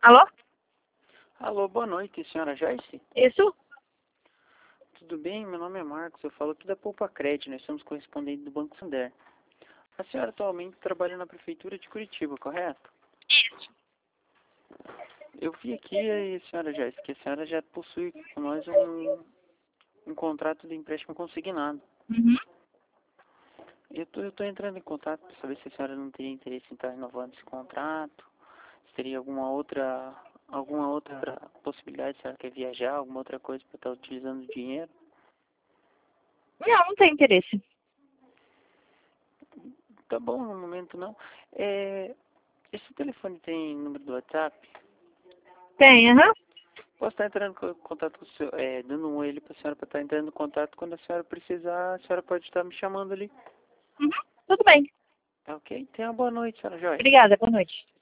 Alô? Alô, boa noite, senhora Joyce. Isso? Tudo bem? Meu nome é Marcos, eu falo aqui da Poupa Crédito, nós somos correspondentes do Banco Santander. A senhora atualmente trabalha na Prefeitura de Curitiba, correto? Isso. Eu vi aqui, senhora Joyce, que a senhora já possui com nós um contrato de empréstimo consignado. Uhum. Eu tô entrando em contato para saber se a senhora não teria interesse em estar renovando esse contrato, se teria alguma outra possibilidade, se ela quer viajar, alguma outra coisa para estar utilizando o dinheiro. Não tem interesse. Tá bom, no momento não. Esse telefone tem número do WhatsApp? Tem, aham. Posso estar entrando em contato com o senhor, dando um oi ali para a senhora para estar entrando em contato quando a senhora precisar, a senhora pode estar me chamando ali. Uhum. Tudo bem. Tá ok? Tenha uma boa noite, senhora Joyce. Obrigada, boa noite.